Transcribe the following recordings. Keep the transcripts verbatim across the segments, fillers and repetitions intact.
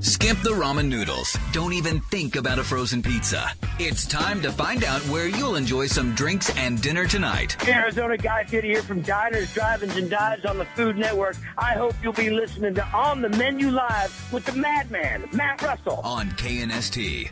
Skip the ramen noodles. Don't even think about a frozen pizza. It's time to find out where you'll enjoy some drinks and dinner tonight. Arizona Guy Fieri here from Diners, Drive-Ins, and Dives on the Food Network. I hope you'll be listening to On the Menu Live with the Madman, Matt Russell. On K N S T.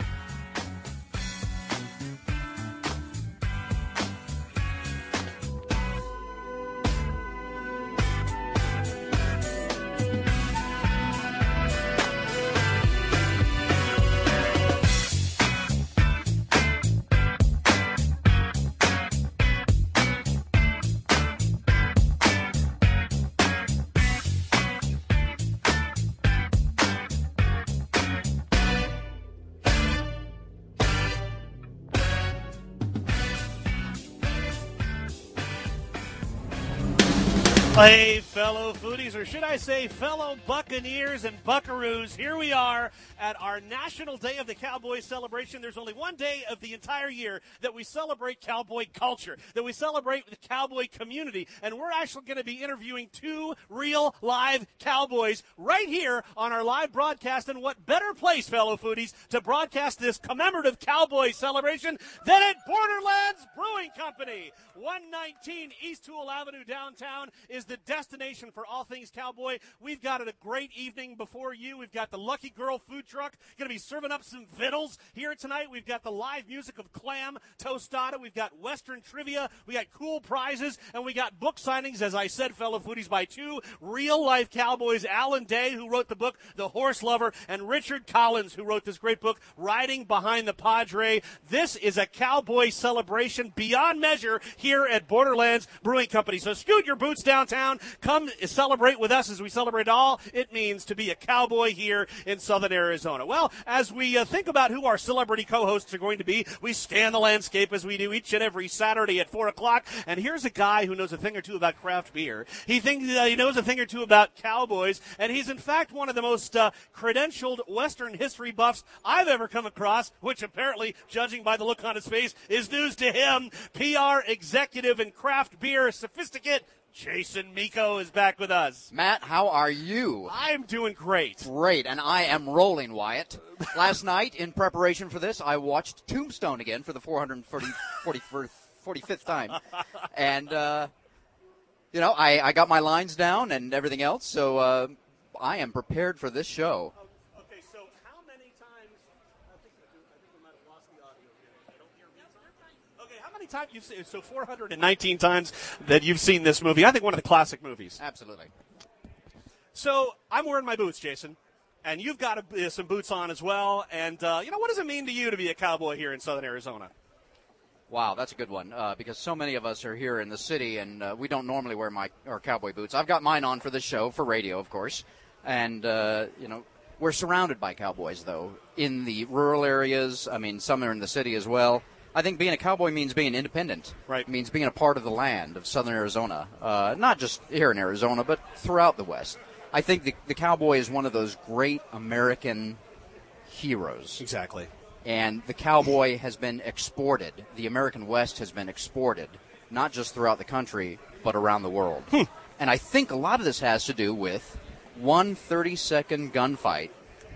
Hey, fellow foodies, or should I say fellow Buccaneers and Buckaroos, here we are at our National Day of the Cowboy celebration. There's only one day of the entire year that we celebrate cowboy culture, that we celebrate the cowboy community, and we're actually going to be interviewing two real live cowboys right here on our live broadcast. And what better place, fellow foodies, to broadcast this commemorative cowboy celebration than at Borderlands Brewing Company. one nineteen East Toole Avenue downtown is the destination for all things cowboy. We've got a great evening before you. We've got the Lucky Girl food truck going to be serving up some vittles here tonight. We've got the live music of Clam Tostada. We've got Western trivia. We got cool prizes, and we got book signings, as I said, fellow foodies, by two real-life cowboys, Alan Day, who wrote the book The Horse Lover, and Richard Collins, who wrote this great book, Riding Behind the Padre. This is a cowboy celebration beyond measure here at Borderlands Brewing Company. So scoot your boots downtown. Come celebrate with us as we celebrate all it means to be a cowboy here in Southern Arizona. Well, as we uh, think about who our celebrity co-hosts are going to be, we scan the landscape as we do each and every Saturday at four o'clock. And here's a guy who knows a thing or two about craft beer. He thinks uh, he knows a thing or two about cowboys, and he's in fact one of the most uh, credentialed Western history buffs I've ever come across, which apparently, judging by the look on his face, is news to him. P R executive and craft beer sophisticate Jason Miko is back with us. Matt, how are you? I'm doing great. Great, and I am rolling, Wyatt. Last night, in preparation for this, I watched Tombstone again for the four hundred forty-fifth time. And, uh, you know, I, I got my lines down and everything else, so uh, I am prepared for this show. Okay, so how many times, I think, I think we might have lost the audio here. I don't hear me. Okay, how many times you've seen, so four hundred nineteen times that you've seen this movie. I think one of the classic movies. Absolutely. So I'm wearing my boots, Jason, and you've got a, uh, some boots on as well. And, uh, you know, what does it mean to you to be a cowboy here in Southern Arizona? Wow, that's a good one, uh, because so many of us are here in the city, and uh, we don't normally wear my our cowboy boots. I've got mine on for the show, for radio, of course. And, uh, you know, we're surrounded by cowboys, though, in the rural areas. I mean, some are in the city as well. I think being a cowboy means being independent. Right. It means being a part of the land of Southern Arizona, uh, not just here in Arizona, but throughout the West. I think the, the cowboy is one of those great American heroes. Exactly. And the cowboy has been exported. The American West has been exported, not just throughout the country, but around the world. Hmm. And I think a lot of this has to do with one thirty-second gunfight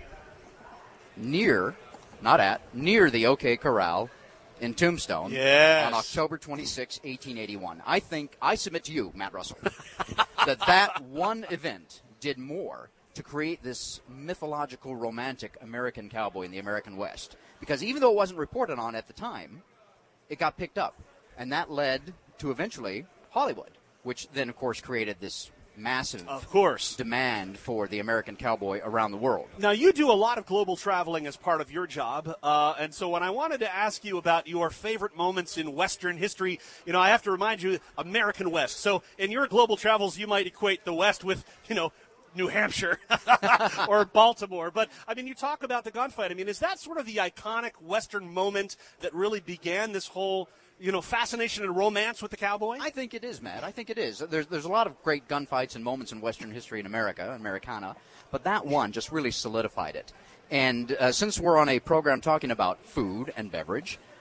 near, not at, near the OK Corral in Tombstone yes. on October twenty-sixth, eighteen eighty-one. I think, I submit to you, Matt Russell, that that one event did more to create this mythological, romantic American cowboy in the American West. Because even though it wasn't reported on at the time, it got picked up. And that led to eventually Hollywood, which then, of course, created this massive of course. demand for the American cowboy around the world. Now, you do a lot of global traveling as part of your job, uh, and so when I wanted to ask you about your favorite moments in Western history, you know, I have to remind you, American West. So in your global travels, you might equate the West with, you know, New Hampshire or Baltimore. But, I mean, you talk about the gunfight. I mean, is that sort of the iconic Western moment that really began this whole, you know, fascination and romance with the cowboy? I think it is, Matt. I think it is. There's there's a lot of great gunfights and moments in Western history in America, Americana, but that one just really solidified it. And uh, since we're on a program talking about food and beverage,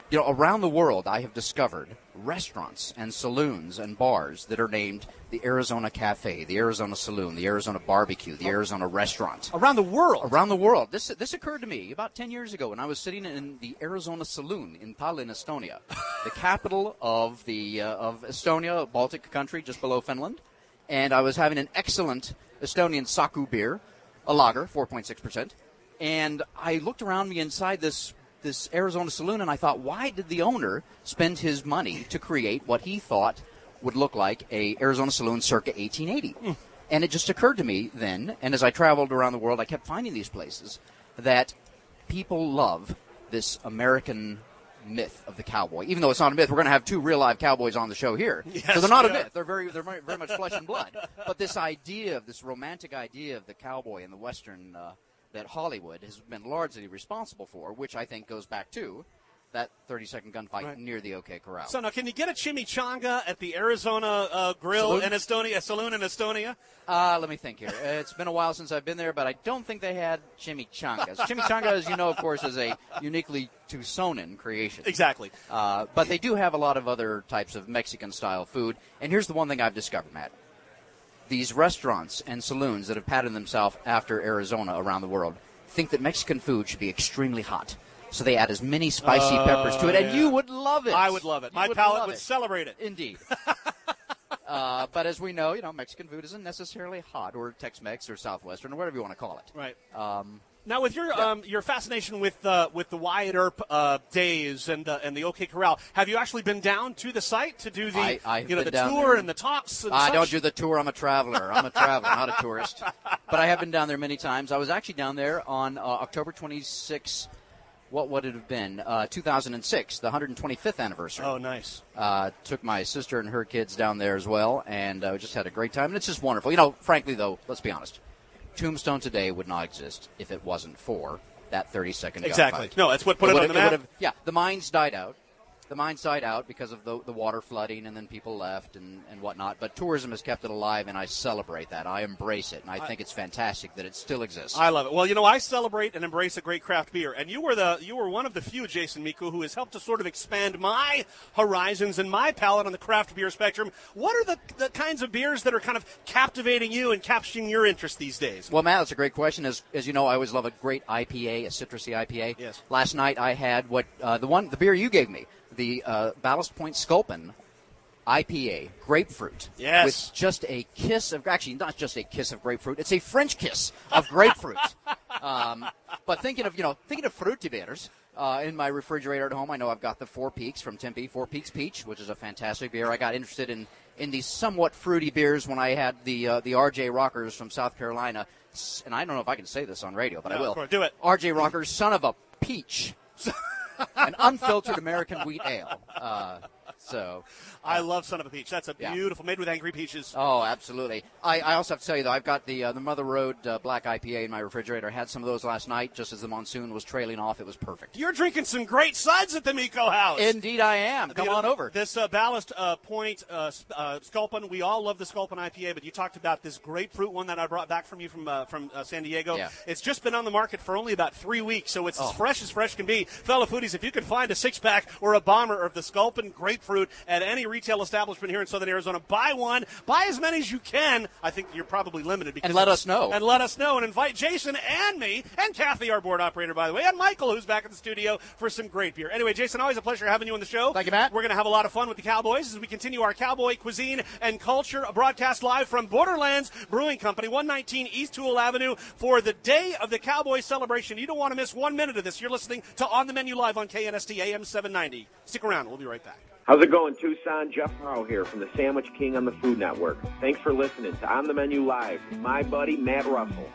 You know, around the world, I have discovered restaurants and saloons and bars that are named the Arizona Cafe, the Arizona Saloon, the Arizona Barbecue, the Arizona Restaurant. Around the world? Around the world. This this occurred to me about ten years ago when I was sitting in the Arizona Saloon in Tallinn, Estonia, the capital of the uh, of Estonia, a Baltic country just below Finland. And I was having an excellent Estonian Saku beer, a lager, four point six percent. And I looked around me inside this this Arizona Saloon, and I thought, why did the owner spend his money to create what he thought would look like a Arizona Saloon circa eighteen eighty? Mm. And it just occurred to me then, and as I traveled around the world, I kept finding these places, that people love this American myth of the cowboy. Even though it's not a myth, we're going to have two real live cowboys on the show here. Yes, so they're not a are. myth. They're very, they're very, very much flesh and blood. But this idea of this romantic idea of the cowboy and the Western uh, that Hollywood has been largely responsible for, which I think goes back to that thirty-second gunfight right. near the OK Corral. So now, can you get a chimichanga at the Arizona uh, Grill Saloon? in Estonia, Saloon in Estonia? Uh, let me think here. Uh, it's been a while since I've been there, but I don't think they had chimichangas. Chimichanga, as you know, of course, is a uniquely Tucsonan creation. Exactly. Uh, but they do have a lot of other types of Mexican-style food. And here's the one thing I've discovered, Matt. These restaurants and saloons that have patterned themselves after Arizona around the world think that Mexican food should be extremely hot. So they add as many spicy uh, peppers to it, and yeah. you would love it. I would love it. You My would palate would it. celebrate it. Indeed. uh, but as we know, you know, Mexican food isn't necessarily hot, or Tex-Mex, or Southwestern, or whatever you want to call it. Right. Um, now, with your yeah. um, your fascination with uh, with the Wyatt Earp uh, days and uh, and the OK Corral, have you actually been down to the site to do the I, I've you know been the down tour there. and the talks? And I such? don't do the tour. I'm a traveler. I'm a traveler, not a tourist. But I have been down there many times. I was actually down there on uh, October twenty-sixth. What would it have been? Uh, two thousand six, the one hundred twenty-fifth anniversary. Oh, nice. Uh, took my sister and her kids down there as well, and uh, just had a great time. And it's just wonderful. You know, frankly, though, let's be honest. Tombstone today would not exist if it wasn't for that thirty-second Exactly. gunfight. No, that's what put it, it on the map. Yeah, the mines died out. The mines died out because of the, the water flooding, and then people left and, and whatnot. But tourism has kept it alive, and I celebrate that. I embrace it, and I, I think it's fantastic that it still exists. I love it. Well, you know, I celebrate and embrace a great craft beer, and you were the you were one of the few, Jason Miku, who has helped to sort of expand my horizons and my palate on the craft beer spectrum. What are the, the kinds of beers that are kind of captivating you and capturing your interest these days? Well, Matt, that's a great question. As as you know, I always love a great I P A, a citrusy I P A. Yes. Last night I had what uh, the one the beer you gave me. The uh, Ballast Point Sculpin I P A, grapefruit. Yes. With just a kiss of, actually not just a kiss of grapefruit, it's a French kiss of grapefruit. um, but thinking of, you know, thinking of fruity beers, uh, in my refrigerator at home, I know I've got the Four Peaks from Tempe, Four Peaks Peach, which is a fantastic beer. I got interested in, in these somewhat fruity beers when I had the uh, the R J Rockers from South Carolina. And I don't know if I can say this on radio, but no, I will. Of course, do it. R J Rockers, son of a peach. An unfiltered American wheat ale. Uh, so, uh, I love Son of a Peach. That's a yeah. beautiful, made with angry peaches. Oh, absolutely. I, I also have to tell you, though, I've got the uh, the Mother Road uh, Black I P A in my refrigerator. I had some of those last night just as the monsoon was trailing off. It was perfect. You're drinking some great suds at the Miko house. Indeed I am. Come you know, on over. This uh, Ballast uh, Point uh, uh, Sculpin, we all love the Sculpin I P A, but you talked about this grapefruit one that I brought back from you from uh, from uh, San Diego. Yeah. It's just been on the market for only about three weeks, so it's oh. as fresh as fresh can be. Fellow foodies, if you can find a six-pack or a bomber of the Sculpin grapefruit at any retail establishment here in Southern Arizona, buy one. Buy as many as you can. I think you're probably limited. Because and let us know. And let us know. And invite Jason and me, and Kathy, our board operator, by the way, and Michael, who's back at the studio, for some great beer. Anyway, Jason, always a pleasure having you on the show. Thank you, Matt. We're going to have a lot of fun with the Cowboys as we continue our cowboy cuisine and culture broadcast live from Borderlands Brewing Company, one nineteen East Toole Avenue, for the Day of the Cowboy celebration. You don't want to miss one minute of this. You're listening to On the Menu Live on K N S T A M seven ninety. Stick around. We'll be right back. How's it going, Tucson? Jeff Morrow here from the Sandwich King on the Food Network. Thanks for listening to On the Menu Live with my buddy Matt Russell.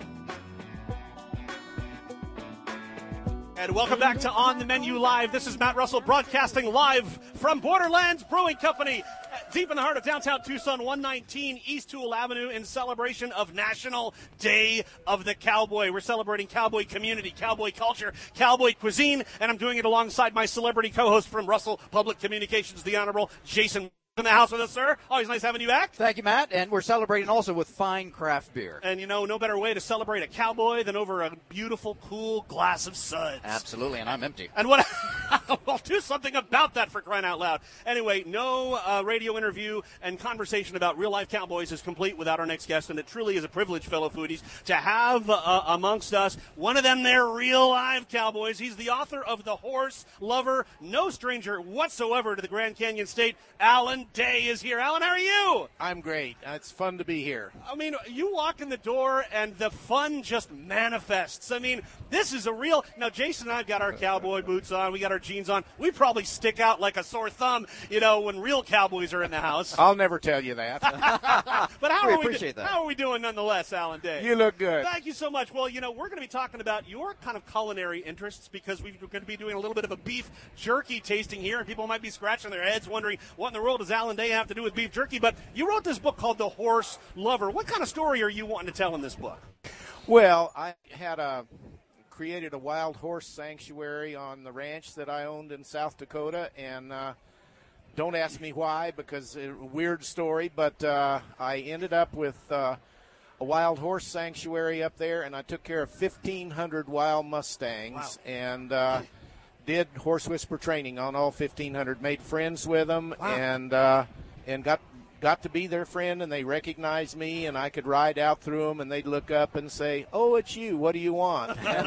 And welcome back to On the Menu Live. This is Matt Russell broadcasting live from Borderlands Brewing Company, deep in the heart of downtown Tucson, one nineteen East Toole Avenue, in celebration of National Day of the Cowboy. We're celebrating cowboy community, cowboy culture, cowboy cuisine, and I'm doing it alongside my celebrity co-host from Russell Public Communications, the Honorable Jason in the house with us, sir. Always nice having you back. Thank you, Matt. And we're celebrating also with fine craft beer. And, you know, no better way to celebrate a cowboy than over a beautiful, cool glass of suds. Absolutely, and I'm empty. And what Well, do something about that, for crying out loud. Anyway, no uh, radio interview and conversation about real-life cowboys is complete without our next guest, and it truly is a privilege, fellow foodies, to have uh, amongst us one of them there real-life cowboys. He's the author of The Horse Lover, no stranger whatsoever to the Grand Canyon State. Alan Day is here. Alan, how are you? I'm great. It's fun to be here. I mean, you walk in the door, and the fun just manifests. I mean, this is a real... Now, Jason and I have got our cowboy boots on. We got our jeans on. We probably stick out like a sore thumb, you know, when real cowboys are in the house. I'll never tell you that. But how we are we appreciate do- that. How are we doing nonetheless, Alan Day? You look good. Thank you so much. Well, you know, we're going to be talking about your kind of culinary interests because we're going to be doing a little bit of a beef jerky tasting here, and people might be scratching their heads wondering what in the world does Alan Day have to do with beef jerky. But you wrote this book called The Horse Lover. What kind of story are you wanting to tell in this book? Well, I had a created a wild horse sanctuary on the ranch that I owned in South Dakota, and uh, don't ask me why, because it's a weird story, but uh, I ended up with uh, a wild horse sanctuary up there, and I took care of fifteen hundred wild Mustangs. Wow. and uh, did horse whisper training on all fifteen hundred, made friends with them, wow. and uh, and got got to be their friend, and they recognized me, and I could ride out through them, and they'd look up and say, "Oh, it's you. What do you want?" And,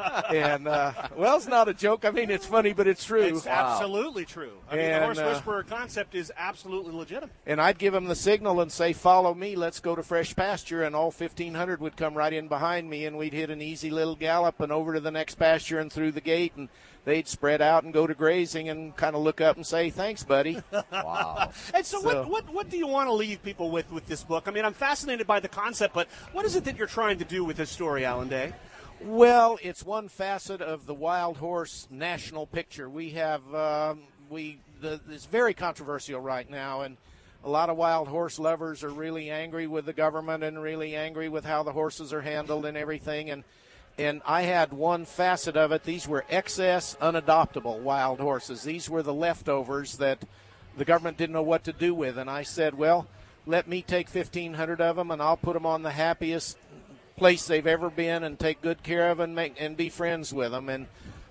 and uh, well, it's not a joke. I mean, it's funny, but it's true. It's wow. absolutely true. I mean, and, the horse uh, whisperer concept is absolutely legitimate. And I'd give them the signal and say, "Follow me. Let's go to fresh pasture," and all fifteen hundred would come right in behind me, and we'd hit an easy little gallop and over to the next pasture and through the gate, and they'd spread out and go to grazing and kind of look up and say, "Thanks, buddy." Wow. And so, So- what, what what do you want to leave people with with this book? I mean, I'm fascinated by the concept, but what is it that you're trying to do with this story, Alan Day? Well, it's one facet of the wild horse national picture. We have um, we the, it's very controversial right now, and a lot of wild horse lovers are really angry with the government and really angry with how the horses are handled and everything. And and I had one facet of it. These were excess, unadoptable wild horses. These were the leftovers that the government didn't know what to do with. And I said, well, let me take fifteen hundred of them, and I'll put them on the happiest place they've ever been and take good care of and make and be friends with them. And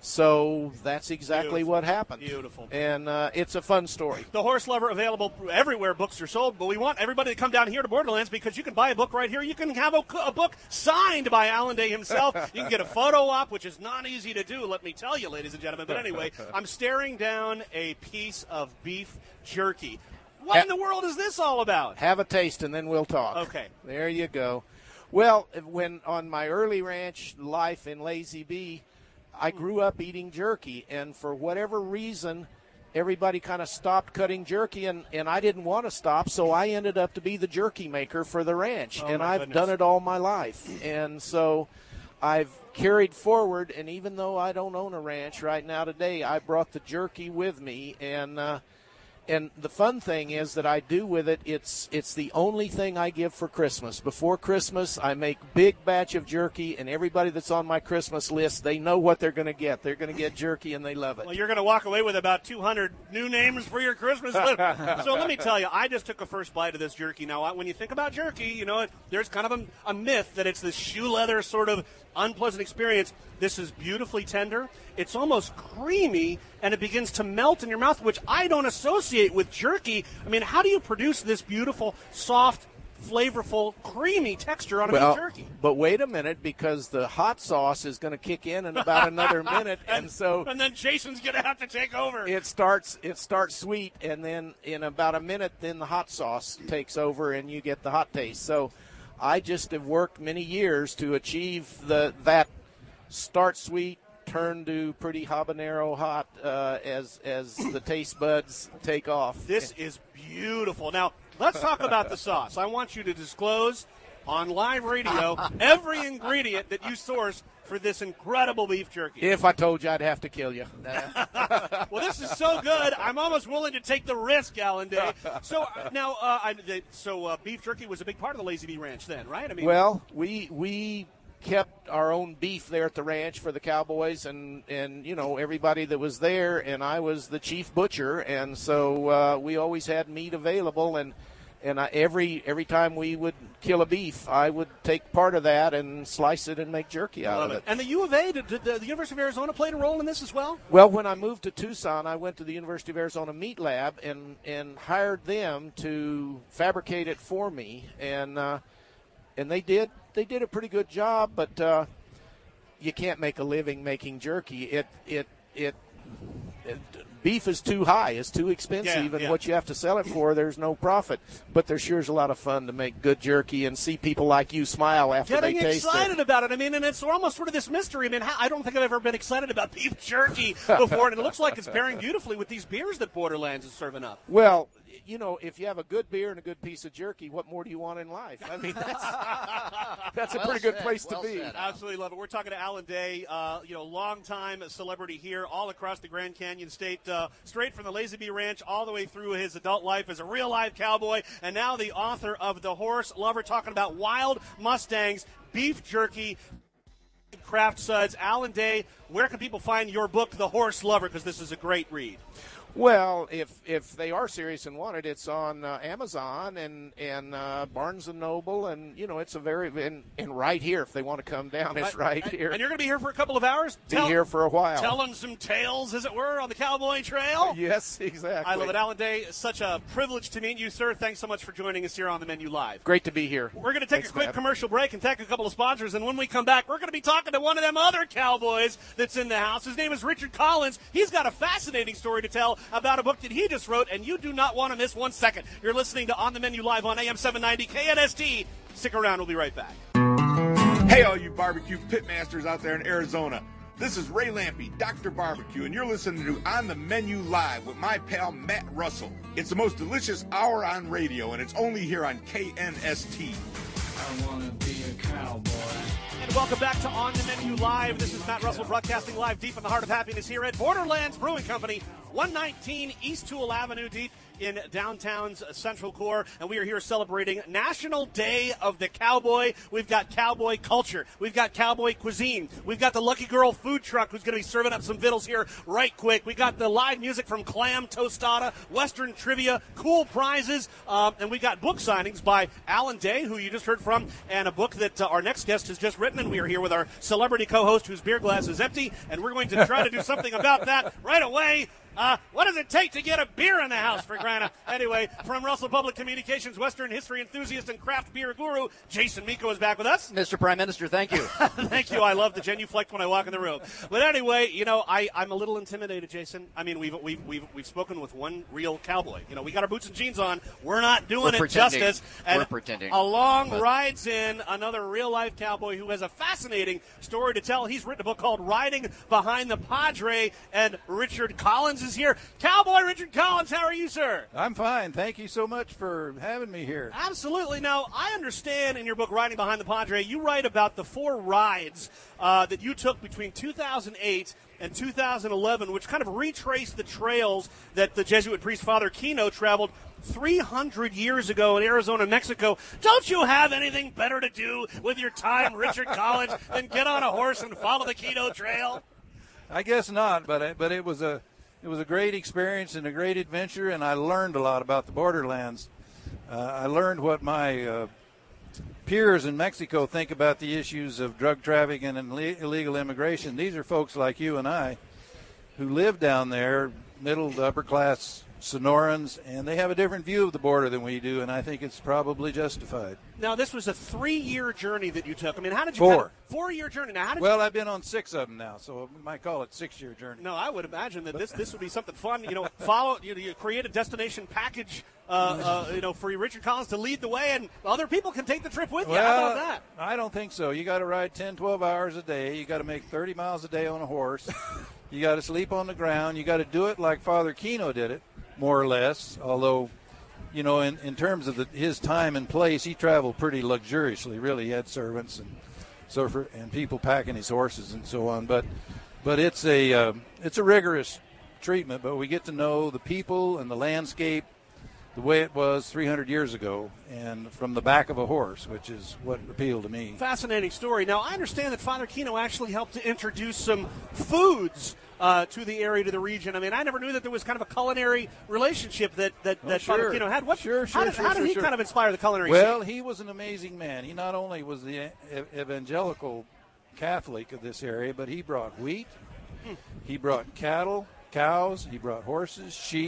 so that's exactly Beautiful. what happened. Beautiful. And uh, it's a fun story. The Horse Lover, available everywhere books are sold, but we want everybody to come down here to Borderlands because you can buy a book right here. You can have a, a book signed by Alan Day himself. You can get a photo op, which is not easy to do, let me tell you, ladies and gentlemen. But anyway, I'm staring down a piece of beef jerky. What Ha- in the world is this all about? Have a taste, and then we'll talk. Okay. There you go. Well, when on my early ranch life in Lazy Bee, I grew up eating jerky, and for whatever reason, everybody kind of stopped cutting jerky, and, and I didn't want to stop, so I ended up to be the jerky maker for the ranch, Oh, and my I've goodness. done it all my life. And so I've carried forward, and even though I don't own a ranch right now today, I brought the jerky with me, and uh, and the fun thing is that I do with it, it's it's the only thing I give for Christmas. Before Christmas, I make big batch of jerky, and everybody that's on my Christmas list, they know what they're going to get. They're going to get jerky, and they love it. Well, you're going to walk away with about two hundred new names for your Christmas list. So let me tell you, I just took a first bite of this jerky. Now, when you think about jerky, you know, it, there's kind of a, a myth that it's this shoe leather sort of unpleasant experience. This is beautifully tender. It's almost creamy, and it begins to melt in your mouth, which I don't associate with jerky. I mean, how do you produce this beautiful, soft, flavorful, creamy texture on a Well, beef jerky? but wait a minute, because the hot sauce is going to kick in in about another minute, and so And then Jason's going to have to take over. it starts it starts sweet, and then in about a minute, then the hot sauce takes over, and you get the hot taste. So I just have worked many years to achieve the that start sweet, turn to pretty habanero hot uh, as as the taste buds take off. This is beautiful. Now, let's talk about the sauce. I want you to disclose on live radio every ingredient that you source for this incredible beef jerky. If I told you, I'd have to kill you. Well, this is so good, I'm almost willing to take the risk, Alan Day. So uh, now, uh, I, the, so uh, beef jerky was a big part of the Lazy Bee Ranch then, right? I mean, Well, we we kept our own beef there at the ranch for the cowboys and, and you know, everybody that was there, and I was the chief butcher, and so uh, we always had meat available, and And I, every every time we would kill a beef, I would take part of that and slice it and make jerky out of it. And the U of A, did, did the, the University of Arizona play a role in this as well? Well, when I moved to Tucson, I went to the University of Arizona Meat Lab and, and hired them to fabricate it for me. And uh, and they did they did a pretty good job, but uh, you can't make a living making jerky. It it it. it Beef is too high. It's too expensive, yeah, and yeah. what you have to sell it for, there's no profit. But there sure is a lot of fun to make good jerky and see people like you smile after Getting they taste it. Getting excited about it. I mean, and it's almost sort of this mystery. I mean, how, I don't think I've ever been excited about beef jerky before, and it looks like it's pairing beautifully with these beers that Borderlands is serving up. Well, you know, if you have a good beer and a good piece of jerky, what more do you want in life? I mean, that's, that's a well pretty said, good place well to be. Said, Absolutely love it. We're talking to Alan Day, uh, you know, longtime celebrity here, all across the Grand Canyon State, uh, straight from the Lazy Bee Ranch all the way through his adult life as a real live cowboy, and now the author of The Horse Lover, talking about wild Mustangs, beef jerky, craft suds. Alan Day, where can people find your book, The Horse Lover, because this is a great read? Well, if if they are serious and want it, it's on uh, Amazon and and uh, Barnes and Noble, and you know it's a very and, and right here if they want to come down, it's right and, here. And you're going to be here for a couple of hours. Be Tell, here for a while, telling some tales, as it were, on the Cowboy Trail. Yes, exactly. I love it, Alan Day. Such a privilege to meet you, sir. Thanks so much for joining us here on the Menu Live. Great to be here. We're going to take Thanks, a quick Matt. commercial break and thank a couple of sponsors, and when we come back, we're going to be talking to one of them other cowboys that's in the house. His name is Richard Collins. He's got a fascinating story to tell about a book that he just wrote, and you do not want to miss one second. You're listening to On the Menu Live on A M seven ninety K N S T. Stick around. We'll be right back. Hey, all you barbecue pitmasters out there in Arizona. This is Ray Lampy, Doctor Barbecue, and you're listening to On the Menu Live with my pal Matt Russell. It's the most delicious hour on radio, and it's only here on K N S T. I want to be a cowboy. And welcome back to On the Menu Live. This is Matt Russell broadcasting live deep in the heart of happiness here at Borderlands Brewing Company, one nineteen East Toole Avenue, deep in downtown's Central Core, and we are here celebrating National Day of the Cowboy. We've got cowboy culture. We've got cowboy cuisine. We've got the Lucky Girl food truck who's going to be serving up some vittles here right quick. We got the live music from Clam Tostada, Western Trivia, cool prizes, um, and we got book signings by Alan Day, who you just heard from, and a book that uh, our next guest has just written, and we are here with our celebrity co-host whose beer glass is empty, and we're going to try to do something about that right away. Uh, what does it take to get a beer in the house for Grana? Anyway, from Russell Public Communications, Western history enthusiast and craft beer guru, Jason Miko is back with us. Mister Prime Minister, thank you. Thank you. I love the genuflect when I walk in the room. But anyway, you know, I, I'm a little intimidated, Jason. I mean, we've, we've we've we've spoken with one real cowboy. You know, we got our boots and jeans on. We're not doing We're it justice. And We're pretending. along But. rides in another real-life cowboy who has a fascinating story to tell. He's written a book called Riding Behind the Padre, and Richard Collins is here. Cowboy Richard Collins, how are you, sir? I'm fine. Thank you so much for having me here. Absolutely. Now, I understand in your book, Riding Behind the Padre, you write about the four rides uh, that you took between two thousand eight and two thousand eleven, which kind of retrace the trails that the Jesuit priest Father Kino traveled three hundred years ago in Arizona, Mexico. Don't you have anything better to do with your time, Richard Collins, than get on a horse and follow the Kino Trail? I guess not, but it, but it was a it was a great experience and a great adventure, and I learned a lot about the borderlands. Uh, I learned what my uh, peers in Mexico think about the issues of drug trafficking and le- illegal immigration. These are folks like you and I who live down there, middle to upper class Sonorans, and they have a different view of the border than we do, and I think it's probably justified. Now, this was a three-year journey that you took. I mean, how did you... Four. Kind of, four-year journey. Now, how did well, you... I've been on six of them now, so we might call it six-year journey. No, I would imagine that this this would be something fun. You know, follow, you, you create a destination package, uh, uh, you know, for Richard Collins to lead the way, and other people can take the trip with you. Well, How about that? I don't think so. You got to ride ten, twelve hours a day. You got to make thirty miles a day on a horse. You got to sleep on the ground. You got to do it like Father Kino did it, more or less, although, you know, in, in terms of the, his time and place, he traveled pretty luxuriously, really. He had servants and so for, and people packing his horses and so on. But but it's a uh, it's a rigorous treatment, but we get to know the people and the landscape the way it was three hundred years ago, and from the back of a horse, which is what appealed to me. Fascinating story. Now, I understand that Father Kino actually helped to introduce some foods uh, to the area, to the region. I mean, I never knew that there was kind of a culinary relationship that that, Oh, that sure. Father Kino had. What, Sure, sure, how did, sure, how did sure, he sure. kind of inspire the culinary Well, scene? he was an amazing man. He not only was the e- evangelical Catholic of this area, but he brought wheat, Hmm. he brought cattle, cows, he brought horses, sheep,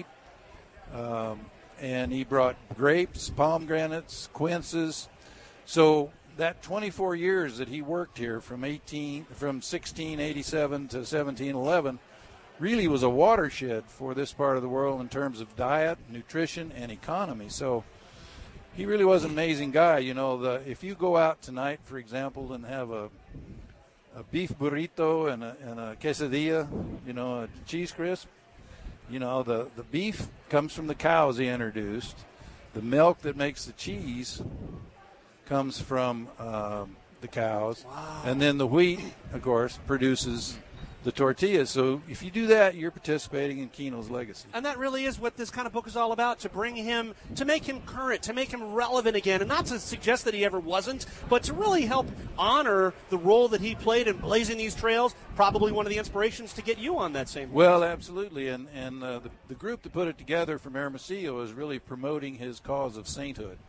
um, and he brought grapes, pomegranates, quinces. So that twenty-four years that he worked here from eighteen from sixteen eighty-seven to seventeen eleven really was a watershed for this part of the world in terms of diet, nutrition, and economy. So he really was an amazing guy. You know, the if you go out tonight, for example, and have a a beef burrito and a, and a quesadilla, you know, a cheese crisp, you know, the, the beef comes from the cows he introduced. The milk that makes the cheese comes from um, the cows. Wow. And then the wheat, of course, produces the tortillas. So if you do that, you're participating in Kino's legacy. And that really is what this kind of book is all about, to bring him, to make him current, to make him relevant again, and not to suggest that he ever wasn't, but to really help honor the role that he played in blazing these trails, probably one of the inspirations to get you on that same Well, absolutely. And, and uh, the, the group that put it together from Hermosillo is really promoting his cause of sainthood.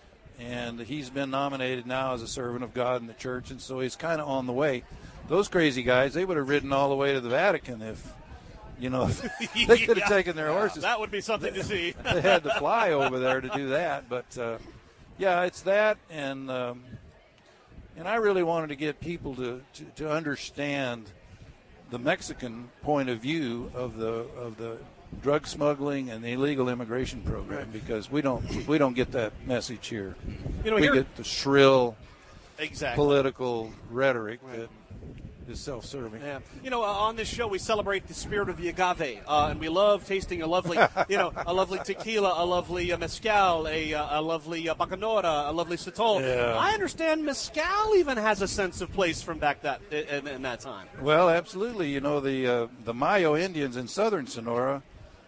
And he's been nominated now as a servant of God in the church, and so he's kind of on the way. Those crazy guys, they would have ridden all the way to the Vatican if, you know, if they could have Yeah. taken their horses. That would be something to see. They had to fly over there to do that. But, uh, yeah, it's that. And um, and I really wanted to get people to, to, to understand the Mexican point of view of the of the drug smuggling and the illegal immigration program, because we don't we don't get that message here. You know, we here- get the shrill Exactly. political rhetoric that is self-serving. Yeah. You know, uh, on this show we celebrate the spirit of the agave, uh, and we love tasting a lovely, you know, a lovely tequila, a lovely uh, mezcal, a, uh, a lovely uh, bacanora, a lovely sotol. Yeah. I understand mezcal even has a sense of place from back that in, in that time. Well, absolutely. You know, the uh, the Mayo Indians in southern Sonora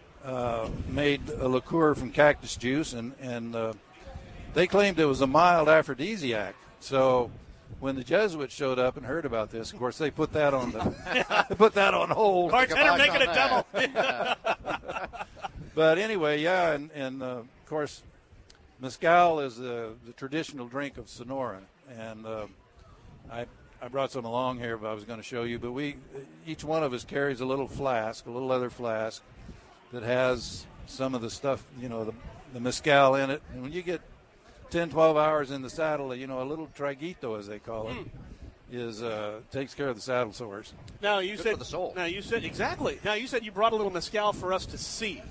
uh, made a liqueur from cactus juice, and and uh, they claimed it was a mild aphrodisiac. So when the Jesuits showed up and heard about this, of course, they put that on the they put that on hold. Bartender, make it a devil. But anyway, yeah, and, and uh, of course, mezcal is the, the traditional drink of Sonora, and uh, I I brought some along here, but I was going to show you. But we each one of us carries a little flask, a little leather flask that has some of the stuff, you know, the, the mezcal in it. And when you get ten, twelve hours in the saddle, you know, a little traguito, as they call it, mm. is uh, takes care of the saddle sores. Now you Good said for the soul. Now you said exactly. Now you said you brought a little mezcal for us to see.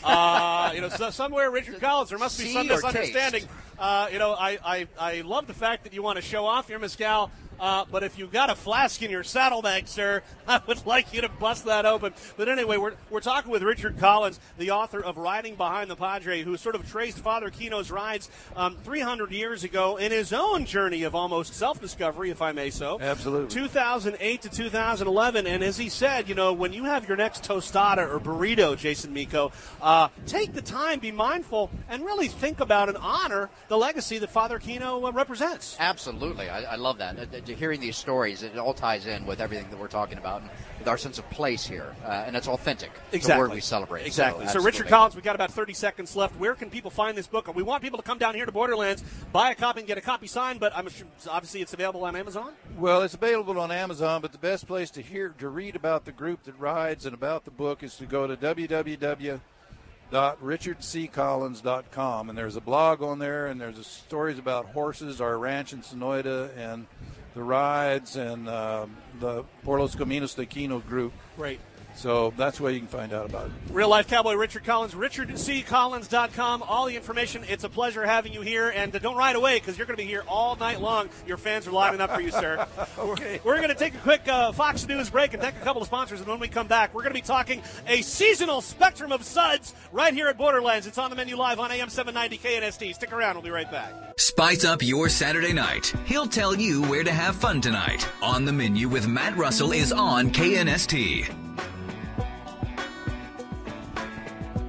Uh, you know, so somewhere, Richard Collins, there must be See some or misunderstanding. Uh, you know, I, I, I love the fact that you want to show off your mezcal. Uh, but if you've got a flask in your saddlebag, sir, I would like you to bust that open. But anyway, we're we're talking with Richard Collins, the author of Riding Behind the Padre, who sort of traced Father Kino's rides um, three hundred years ago in his own journey of almost self-discovery, if I may so. Absolutely. two thousand eight to two thousand eleven, and as he said, you know, when you have your next tostada or burrito, Jason Miko, uh, take the time, be mindful, and really think about and honor the legacy that Father Kino uh, represents. Absolutely. I, I love that. Uh, uh, hearing these stories, it all ties in with everything that we're talking about and with our sense of place here. Uh, and it's authentic. Exactly. The word we celebrate. Exactly. So, so Richard Collins, we've got about thirty seconds left. Where can people find this book? We want people to come down here to Borderlands, buy a copy and get a copy signed, but I'm sure obviously it's available on Amazon? Well, it's available on Amazon, but the best place to hear to read about the group that rides and about the book is to go to w w w dot richard c collins dot com, and there's a blog on there, and there's a stories about horses, our ranch in Sonoyta, and the rides, and um, the Por los Caminos de Kino group. Great. So that's where you can find out about it. Real life cowboy Richard Collins, richard c collins dot com. All the information. It's a pleasure having you here, and uh, don't ride away because you're going to be here all night long. Your fans are lining up for you, sir. Okay. We're, we're going to take a quick uh, Fox News break and thank a couple of sponsors, and when we come back, we're going to be talking a seasonal spectrum of suds right here at Borderlands. It's on the menu live on A M seven ninety K N S T. Stick around. We'll be right back. Spice up your Saturday night. He'll tell you where to have fun tonight. On the Menu with Matt Russell is on K N S T.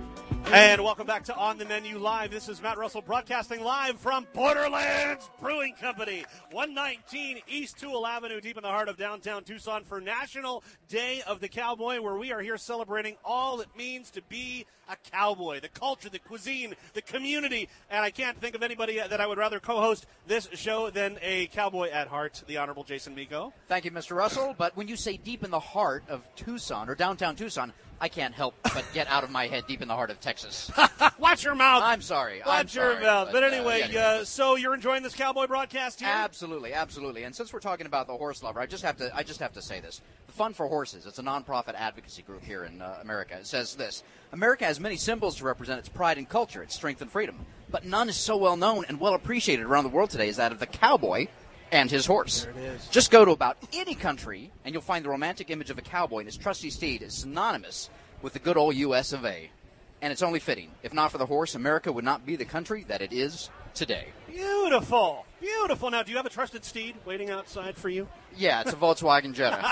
And welcome back to On the Menu Live. This is Matt Russell broadcasting live from Borderlands Brewing Company, one nineteen East Toole Avenue, deep in the heart of downtown Tucson, for National Day of the Cowboy, where we are here celebrating all it means to be a cowboy, the culture, the cuisine, the community. And I can't think of anybody that I would rather co-host this show than a cowboy at heart, the Honorable Jason Miko. Thank you, Mister Russell. But when you say deep in the heart of Tucson, or downtown Tucson, I can't help but get out of my head deep in the heart of Texas. Watch your mouth. I'm sorry. Watch I'm sorry, your mouth. But, but anyway, uh, yeah, uh, so you're enjoying this cowboy broadcast here? Absolutely, absolutely. And since we're talking about the horse lover, I just have to I just have to say this. The Fun for Horses, it's a nonprofit advocacy group here in uh, America. It says this: America has many symbols to represent its pride and culture, its strength and freedom. But none is so well known and well appreciated around the world today as that of the cowboy and his horse. There it is. Just go to about any country, and you'll find the romantic image of a cowboy and his trusty steed is synonymous with the good old U S of A. And it's only fitting. If not for the horse, America would not be the country that it is today. Beautiful. Beautiful. Now, do you have a trusted steed waiting outside for you? Yeah, it's a Volkswagen Jetta.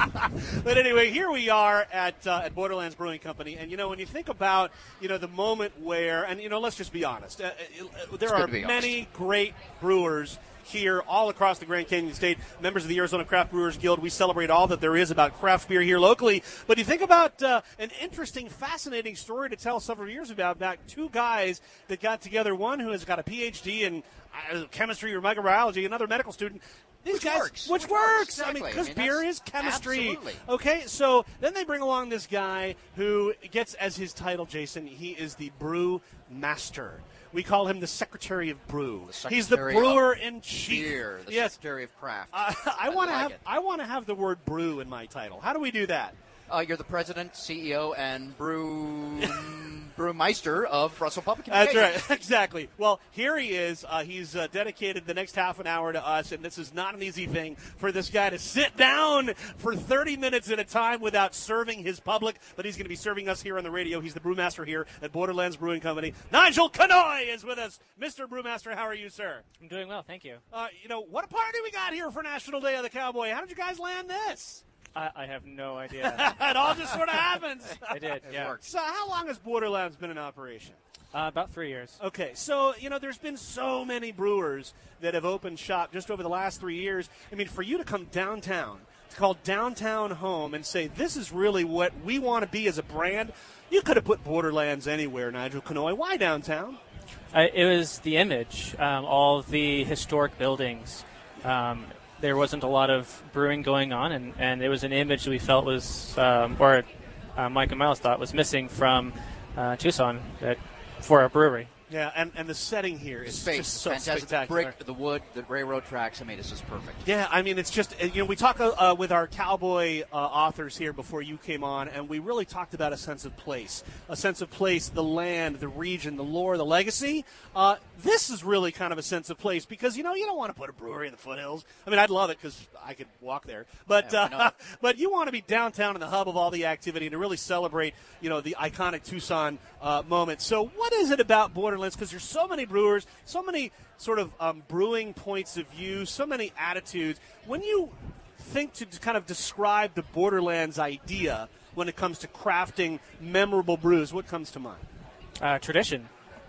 But anyway, here we are at uh, at Borderlands Brewing Company. And, you know, when you think about, you know, the moment where, and, you know, let's just be honest. Uh, uh, there are many honest. great brewers here all across the Grand Canyon State, members of the Arizona Craft Brewers Guild. We celebrate all that there is about craft beer here locally. But you think about uh, an interesting, fascinating story to tell several years about, about two guys that got together, one who has got a P H D in uh, chemistry or microbiology, another medical student. These which guys, works. Which, which works. works. Exactly. I mean, because I mean, beer is chemistry. Absolutely. Okay, so then they bring along this guy who gets as his title, Jason, he is the brew master. We call him the Secretary of Brew. The He's the brewer in chief. Beer, the yes. Secretary of Craft. Uh, I want to like have it. I want to have the word brew in my title. How do we do that? Uh, you're the president, C E O, and brew brewmeister of Russell Public That's Communications. right, exactly. Well, here he is. Uh, he's uh, dedicated the next half an hour to us, and this is not an easy thing for this guy to sit down for thirty minutes at a time without serving his public, but he's going to be serving us here on the radio. He's the brewmaster here at Borderlands Brewing Company. Nigel Canoy is with us. Mister Brewmaster, how are you, sir? I'm doing well, thank you. Uh, you know, what a party we got here for National Day of the Cowboy. How did you guys land this? I, I have no idea. It all just sort of happens. I did, yeah. So how long has Borderlands been in operation? Uh, about three years. Okay, so, you know, there's been so many brewers that have opened shop just over the last three years. I mean, for you to come downtown, to call downtown home and say, this is really what we want to be as a brand, you could have put Borderlands anywhere, Nigel Canoy. Why downtown? I, it was the image, um, all of the historic buildings. Um, there wasn't a lot of brewing going on, and, and it was an image we felt was, um, or uh, Mike and Miles thought was missing from uh, Tucson that, for a brewery. Yeah, and, and the setting here is Space, just so fantastic. spectacular. The brick, the wood, the railroad tracks. I mean, this is perfect. Yeah, I mean, it's just, you know, we talk uh, with our cowboy uh, authors here before you came on, and we really talked about a sense of place. A sense of place, the land, the region, the lore, the legacy. Uh, this is really kind of a sense of place because, you know, you don't want to put a brewery in the foothills. I mean, I'd love it because I could walk there. But Yeah, uh, but you want to be downtown in the hub of all the activity and to really celebrate, you know, the iconic Tucson uh, moment. So what is it about Borderlands? Because there's so many brewers, so many sort of um, brewing points of view, so many attitudes. When you think to kind of describe the Borderlands idea when it comes to crafting memorable brews, what comes to mind? Uh, tradition.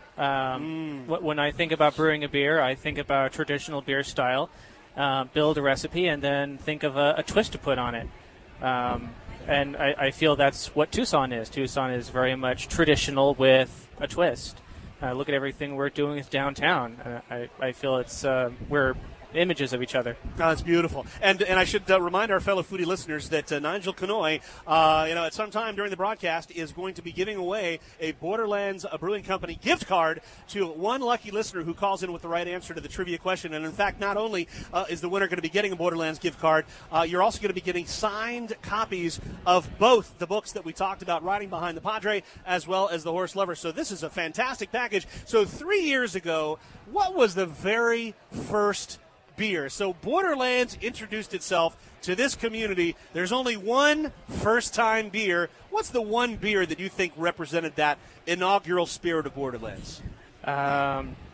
Um, mm. When I think about brewing a beer, I think about traditional beer style, uh, build a recipe, and then think of a, a twist to put on it. Um, and I, I feel that's what Tucson is. Tucson is very much traditional with a twist. Uh, look at everything we're doing with downtown. Uh, I, I feel it's uh, we're images of each other. Oh, that's beautiful. And and I should uh, remind our fellow foodie listeners that uh, Nigel Canoy, uh, you know, at some time during the broadcast is going to be giving away a Borderlands a Brewing Company gift card to one lucky listener who calls in with the right answer to the trivia question. And in fact, not only uh, is the winner going to be getting a Borderlands gift card, uh, you're also going to be getting signed copies of both the books that we talked about, Riding Behind the Padre, as well as The Horse Lover. So this is a fantastic package. So three years ago, what was the very first beer? So Borderlands introduced itself to this community. There's only one first-time beer. What's the one beer that you think represented that inaugural spirit of Borderlands? Um,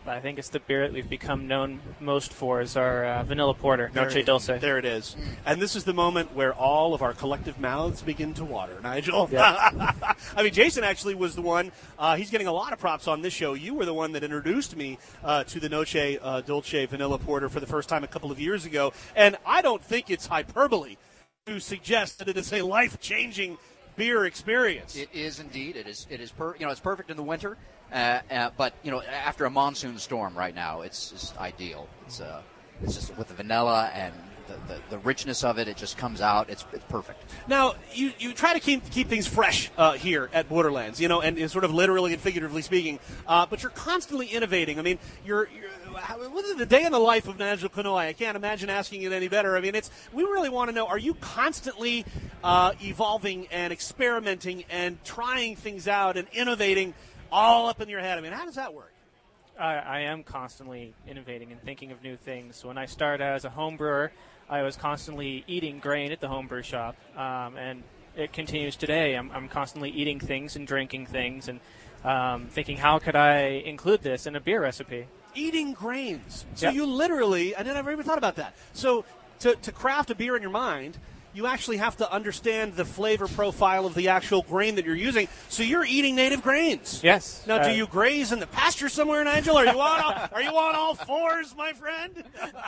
I think it's the beer that we've become known most for is our uh, vanilla porter, There Noche it- Dulce. There it is. And this is the moment where all of our collective mouths begin to water, Nigel. Yeah. I mean, Jason actually was the one, uh, he's getting a lot of props on this show. You were the one that introduced me uh, to the Noche uh, Dulce Vanilla Porter for the first time a couple of years ago. And I don't think it's hyperbole to suggest that it is a life-changing beer experience. It is indeed. It is. It is. Per, you know, it's perfect in the winter, uh, uh, but you know, after a monsoon storm right now, it's just ideal. It's uh, it's just with the vanilla and the, the, the richness of it. It just comes out. It's, it's perfect. Now, you, you try to keep keep things fresh uh, here at Borderlands, you know, and, and sort of literally and figuratively speaking, uh, but you're constantly innovating. I mean, you're, you're how, what is the day in the life of Nigel Kanoy? I can't imagine asking it any better. I mean, it's we really want to know, are you constantly uh, evolving and experimenting and trying things out and innovating all up in your head? I mean, how does that work? I, I am constantly innovating and thinking of new things. When I started as a home brewer, I was constantly eating grain at the home brew shop, um, and it continues today. I'm, I'm constantly eating things and drinking things and um, thinking, how could I include this in a beer recipe? Eating grains. So Yep. you literally, I never even thought about that. So to, to craft a beer in your mind, you actually have to understand the flavor profile of the actual grain that you're using. So you're eating native grains. Yes. Now, Uh, do you graze in the pasture somewhere, Nigel? Are you on all, are you on all fours, my friend?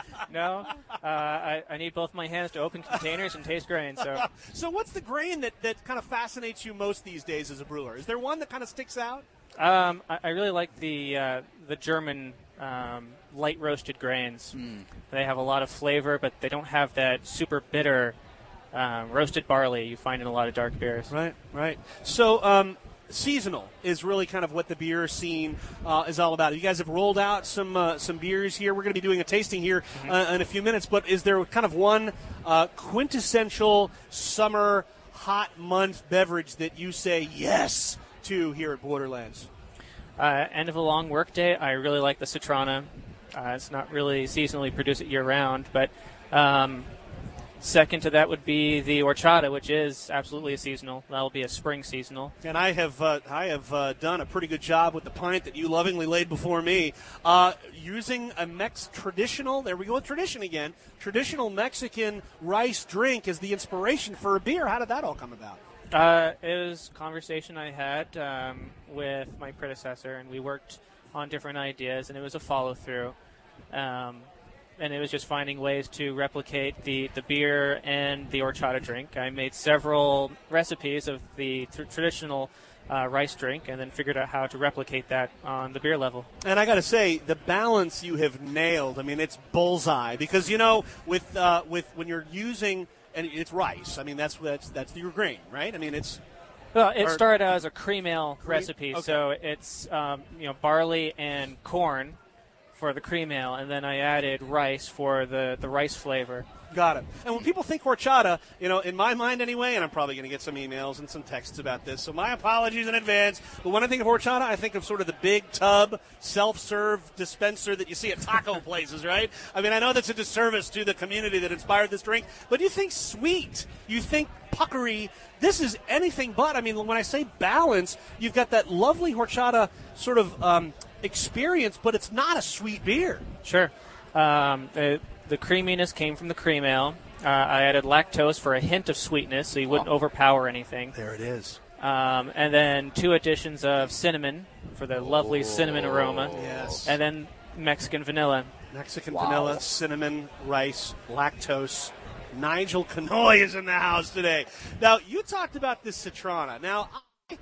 No. Uh, I, I need both my hands to open containers and taste grain. So So what's the grain that, that kind of fascinates you most these days as a brewer? Is there one that kind of sticks out? um, I, I really like the uh, the German um, light roasted grains. They have a lot of flavor, but they don't have that super bitter um, roasted barley you find in a lot of dark beers. Right, right. So um, seasonal is really kind of what the beer scene uh, is all about. You guys have rolled out some uh, some beers here. We're going to be doing a tasting here uh, in a few minutes. But is there kind of one uh, quintessential summer hot month beverage that you say yes to here at Borderlands? Uh, end of a long work day, I really like the Citrana. Uh, it's not really seasonally produced year round, but um, second to that would be the Horchata, which is absolutely a seasonal. That'll be a spring seasonal. And I have uh, I have uh, done a pretty good job with the pint that you lovingly laid before me, uh, using a Mex traditional. There we go with tradition again. Traditional Mexican rice drink as the inspiration for a beer. How did that all come about? Uh, it was a conversation I had um, with my predecessor, and we worked on different ideas, and it was a follow-through. Um, and it was just finding ways to replicate the, the beer and the horchata drink. I made several recipes of the th- traditional uh, rice drink and then figured out how to replicate that on the beer level. And I got to say, the balance you have nailed. I mean, it's bullseye because you know, with uh, with when you're using and it's rice. I mean, that's that's that's your grain, right? I mean, it's Well, it or- started out as a cream ale Cream? recipe, Okay. so it's um, you know barley and corn for the cream ale, and then I added rice for the, the rice flavor. Got it. And when people think horchata, you know, in my mind anyway, and I'm probably going to get some emails and some texts about this, so my apologies in advance. But when I think of horchata, I think of sort of the big tub self-serve dispenser that you see at taco places, right? I mean, I know that's a disservice to the community that inspired this drink, but you think sweet, you think puckery. This is anything but. I mean, when I say balance, you've got that lovely horchata sort of um, experience, but it's not a sweet beer. Sure. Um, the, the creaminess came from the cream ale. Uh, I added lactose for a hint of sweetness, so you wouldn't Oh. overpower anything. There it is. Um, and then two additions of cinnamon for the lovely cinnamon aroma. Yes. And then Mexican vanilla. Mexican Wow. vanilla, cinnamon, rice, lactose. Nigel Kanoy is in the house today. Now, you talked about this Citrana. Now, I,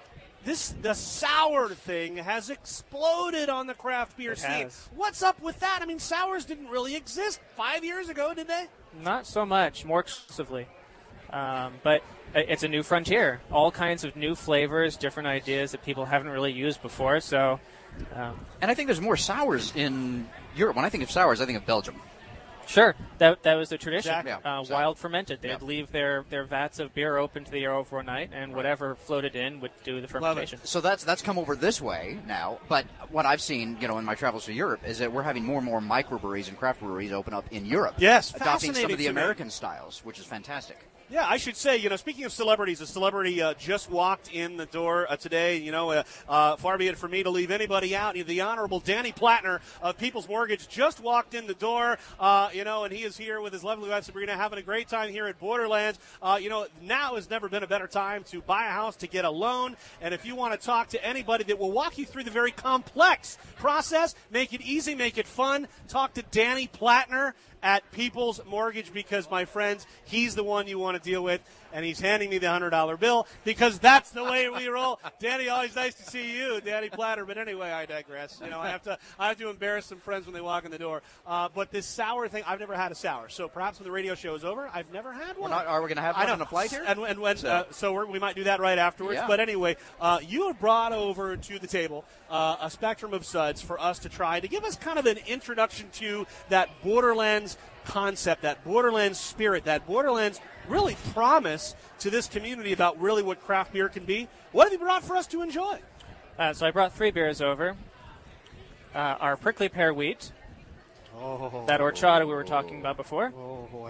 this the sour thing has exploded on the craft beer It scene. has. What's up with that? I mean, sours didn't really exist five years ago, did they? Not so much, more exclusively. Um, but i- it's a new frontier. All kinds of new flavors, different ideas that people haven't really used before. So, um, And I think there's more sours in Europe. When I think of sours, I think of Belgium. sure, that that was the tradition. Exactly. Yeah, Uh, exactly. wild fermented. They'd Yeah. leave their, their vats of beer open to the air overnight, and whatever floated in would do the fermentation. So that's that's come over this way now. But what I've seen, you know, in my travels to Europe, is that we're having more and more microbreweries and craft breweries open up in Europe. Yes, adopting some fascinating of the to me. American styles, which is fantastic. Yeah, I should say, you know, speaking of celebrities, a celebrity uh, just walked in the door uh, today. You know, uh, uh, far be it for me to leave anybody out. The Honorable Danny Plattner of People's Mortgage just walked in the door, uh, you know, and he is here with his lovely wife, Sabrina, having a great time here at Borderlands. Uh, you know, now has never been a better time to buy a house, to get a loan. And if you want to talk to anybody that will walk you through the very complex process, make it easy, make it fun, talk to Danny Plattner at People's Mortgage, because, my friends, he's the one you want to deal with, and he's handing me the one hundred dollar bill because that's the way we roll. Danny, always nice to see you, Danny Platter. But anyway, I digress. You know, I have to I have to embarrass some friends when they walk in the door. Uh, but this sour thing, I've never had a sour. So perhaps when the radio show is over, I've never had one. We're not, are we going to have one on a flight here? And, and when, so uh, so we're, we might do that right afterwards. Yeah. But anyway, uh, you have brought over to the table uh, a spectrum of suds for us to try to give us kind of an introduction to that Borderlands concept, that Borderlands spirit, that Borderlands really promise to this community about really what craft beer can be. What have you brought for us to enjoy? Uh, so I brought three beers over. Uh, our prickly pear wheat, oh, that horchata we were talking about before, oh boy,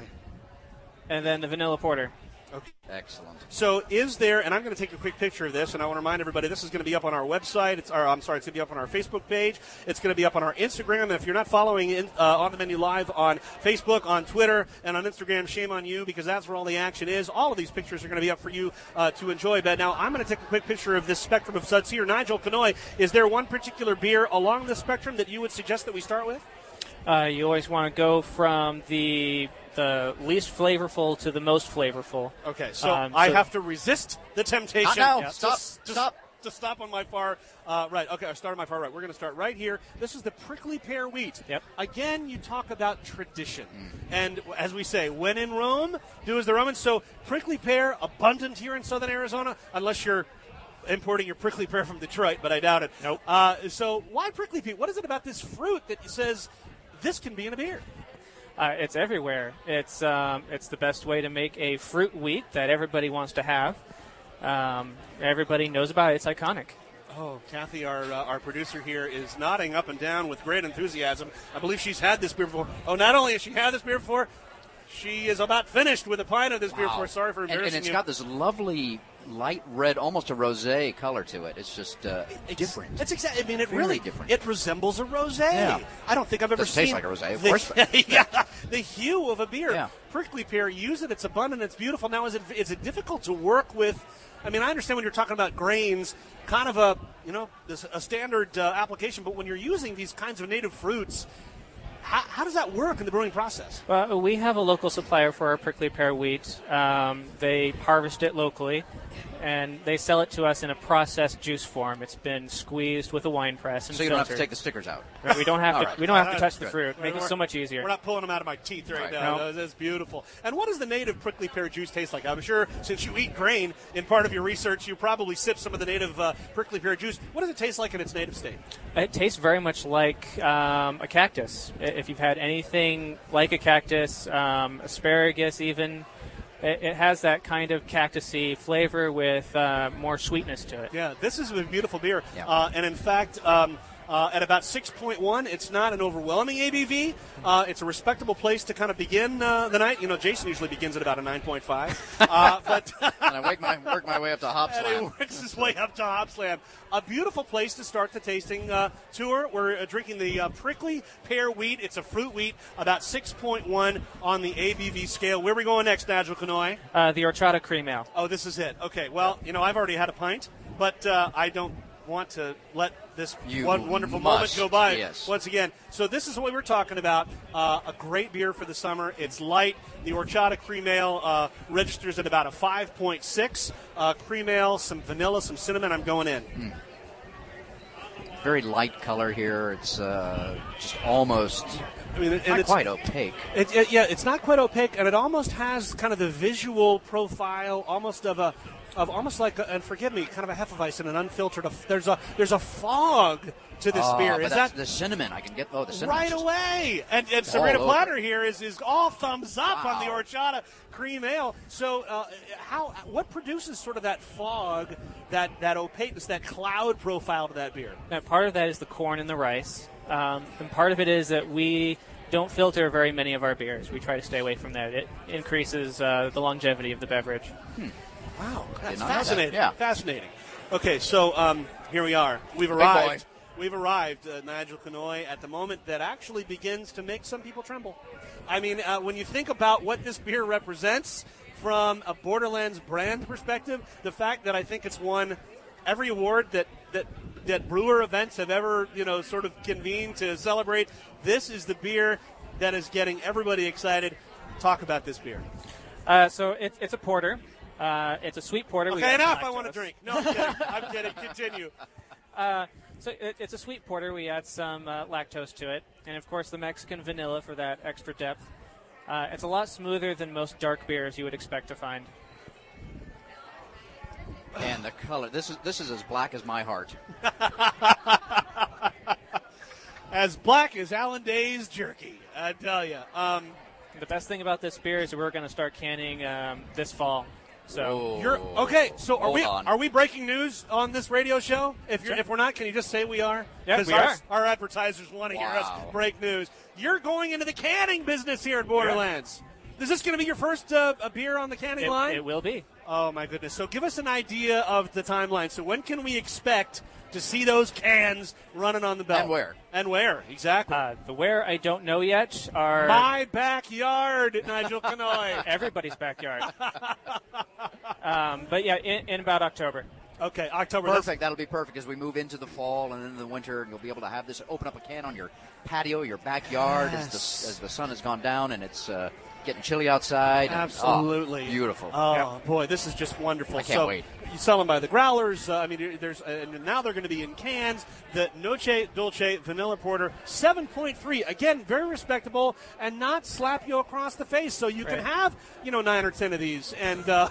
and then the vanilla porter. Okay. Excellent. So is there, and I'm going to take a quick picture of this, and I want to remind everybody this is going to be up on our website. It's our, I'm sorry, it's going to be up on our Facebook page. It's going to be up on our Instagram. And if you're not following in, uh, On the Menu Live on Facebook, on Twitter, and on Instagram, shame on you, because that's where all the action is. All of these pictures are going to be up for you uh, to enjoy. But now I'm going to take a quick picture of this spectrum of suds here. Nigel Canoy, is there one particular beer along the spectrum that you would suggest that we start with? Uh, you always want to go from the the least flavorful to the most flavorful. Okay, so, um, so I have to resist the temptation. Not now. Yeah, Stop. Just, just, Stop. To stop on my far uh, right. Okay, I start on my far right. We're going to start right here. This is the prickly pear wheat. Yep. Again, you talk about tradition. Mm. And as we say, when in Rome, do as the Romans. So prickly pear, abundant here in southern Arizona, unless you're importing your prickly pear from Detroit, but I doubt it. Nope. Uh, so why prickly pear? What is it about this fruit that says this can be in a beer? Uh, it's everywhere. It's um, it's the best way to make a fruit wheat that everybody wants to have. Um, everybody knows about it. It's iconic. Oh, Kathy, our uh, our producer here, is nodding up and down with great enthusiasm. I believe she's had this beer before. Oh, not only has she had this beer before, she is about finished with a pint of this wow. beer before. Sorry for embarrassing and, and it's you. got this lovely light red, almost a rosé color to it. It's just uh, it's, different. It's exactly. I mean, it Very really different. It resembles a rosé. Yeah. I don't think I've ever Doesn't seen taste like a rosé, of the, course. But. yeah, the hue of a beer. Yeah. Prickly pear, use it. It's abundant. It's beautiful. Now, is it is it difficult to work with? I mean, I understand when you're talking about grains, kind of a you know this, a standard uh, application, but when you're using these kinds of native fruits. How, how does that work in the brewing process? Well, we have a local supplier for our prickly pear wheat. Um, they harvest it locally, and they sell it to us in a processed juice form. It's been squeezed with a wine press and so you don't filtered. have to take the stickers out. Right, we don't have to. right. We don't have to Uh, touch the good. fruit. Make it so much easier. We're not pulling them out of my teeth right, Right. now. No. That's beautiful. And what does the native prickly pear juice taste like? I'm sure since you eat grain in part of your research, you probably sip some of the native uh, prickly pear juice. What does it taste like in its native state? It tastes very much like um, a cactus. I- If you've had anything like a cactus, um, asparagus even, it, it has that kind of cactusy flavor with uh, more sweetness to it. Yeah, this is a beautiful beer. Yeah. Uh, and in fact, um, uh, at about six point one, it's not an overwhelming A B V. Uh, it's a respectable place to kind of begin uh, the night. You know, Jason usually begins at about a nine point five. Uh, but and I work my, work my way up to Hop and he Slam. works his way up to Hop Slam. A beautiful place to start the tasting uh, tour. We're uh, drinking the uh, prickly pear wheat. It's a fruit wheat, about six point one on the A B V scale. Where are we going next, Nigel Canoy? Uh, the horchata cream ale. Oh, this is it. Okay, well, you know, I've already had a pint, but uh, I don't want to let this You one wonderful must, moment go by yes. once again. So this is what we were talking about, uh, a great beer for the summer. It's light. The horchata cream ale uh, registers at about a five point six. Uh, cream ale, some vanilla, some cinnamon. I'm going in. Mm. Very light color here. It's uh, just almost I mean, and not it's quite opaque. It, it, yeah, it's not quite opaque, and it almost has kind of the visual profile, almost of a, of almost like, a, and forgive me, kind of a Hefeweizen, an unfiltered. There's a there's a fog to this Oh, beer. but Is that's that the cinnamon? I can get oh the cinnamon right just- away? And, and Sabrina over. Platter here is, is all thumbs up on the Wow. horchata cream ale. So, uh, how what produces sort of that fog, that that opaqueness, that cloud profile to that beer? Now, part of that is the corn and the rice, um, and part of it is that we don't filter very many of our beers. We try to stay away from that. It increases uh, the longevity of the beverage. Hmm. Wow, that's Not fascinating. that. Yeah. Fascinating. Okay, so um, here we are. We've arrived. We've arrived, uh, Nigel Kanoy, at the moment that actually begins to make some people tremble. I mean, uh, when you think about what this beer represents from a Borderlands brand perspective, the fact that I think it's won every award that, that that brewer events have ever, you know, sort of convened to celebrate, this is the beer that is getting everybody excited. Talk about this beer. Uh, so it, it's a porter. Uh, it's a sweet porter. Okay, enough. I want to drink. No, I'm kidding. I'm kidding. Continue. Uh, so it, it's a sweet porter. We add some uh, lactose to it, and of course the Mexican vanilla for that extra depth. Uh, it's a lot smoother than most dark beers you would expect to find. And the color. This is this is as black as my heart. As black as Alan Day's jerky, I tell you. Um, the best thing about this beer is that we're going to start canning um, this fall. So you're okay. So are Hold we on. are we breaking news on this radio show? If you're Sure. if we're not, can you just say we are? Yeah, we our, are. Our advertisers want to hear us Wow. break news. You're going into the canning business here at Borderlands. Is this going to be your first uh, a beer on the canning it, line? it will be. Oh my goodness! So give us an idea of the timeline. So when can we expect to see those cans running on the belt? And where? And where exactly? Uh, the where I don't know yet are My backyard, Nigel Kanoy. everybody's backyard. um, but yeah, in, in about October. Okay, October. Perfect. That'll be perfect as we move into the fall and into the winter, and you'll be able to have this open up a can on your patio, your backyard, Yes. as the as the sun has gone down and it's uh, getting chilly outside. and- Absolutely. oh, beautiful. Oh, Yeah. boy, this is just wonderful. I can't so wait. You sell them by the growlers. Uh, I mean, there's and now they're going to be in cans. The Noche Dulce Vanilla Porter, seven point three. Again, very respectable and not slap you across the face. So you can Right. have, you know, nine or ten of these and uh,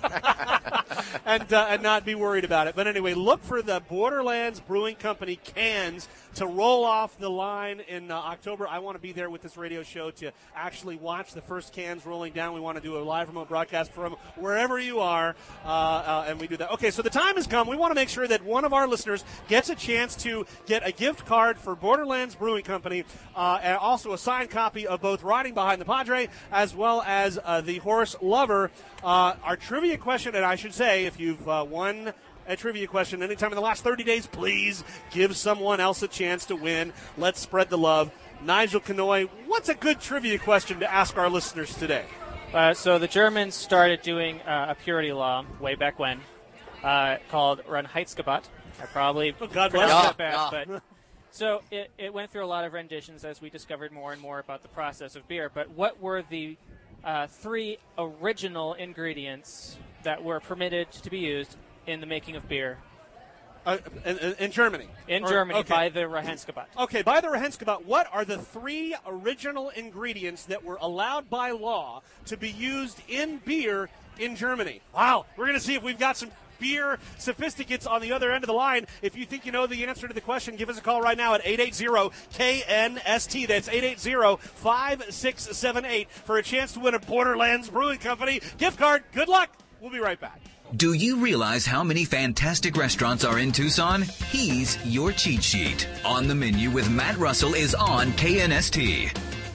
and uh, and not be worried about it. But anyway, look for the Borderlands Brewing Company cans to roll off the line in uh, October. I want to be there with this radio show to actually watch the first cans rolling down. We want to do a live remote broadcast from wherever you are, uh, uh, and we do that. Okay, so the time has come. We want to make sure that one of our listeners gets a chance to get a gift card for Borderlands Brewing Company, uh, and also a signed copy of both Riding Behind the Padre as well as uh, The Horse Lover. Uh, our trivia question, and I should say, if you've uh, won a trivia question anytime in the last thirty days, please give someone else a chance to win. Let's spread the love. Nigel Kanoy, what's a good trivia question to ask our listeners today? Uh, so the Germans started doing uh, a purity law way back when uh, called Reinheitsgebot. I probably Oh, God pronounced bless that you. bad, but so it, it went through a lot of renditions as we discovered more and more about the process of beer. But what were the uh, three original ingredients that were permitted to be used in the making of beer Uh, in, in Germany. in Or- Germany okay. by the Reinheitsgebot? Okay, by the Reinheitsgebot, what are the three original ingredients that were allowed by law to be used in beer in Germany? Wow, we're going to see if we've got some beer sophisticates on the other end of the line. If you think you know the answer to the question, give us a call right now at eight eight zero K N S T. That's eight eight zero, five six seven eight for a chance to win a Borderlands Brewing Company gift card. Good luck. We'll be right back. Do you realize how many fantastic restaurants are in Tucson? He's your cheat sheet. On the Menu with Matt Russell is on K N S T.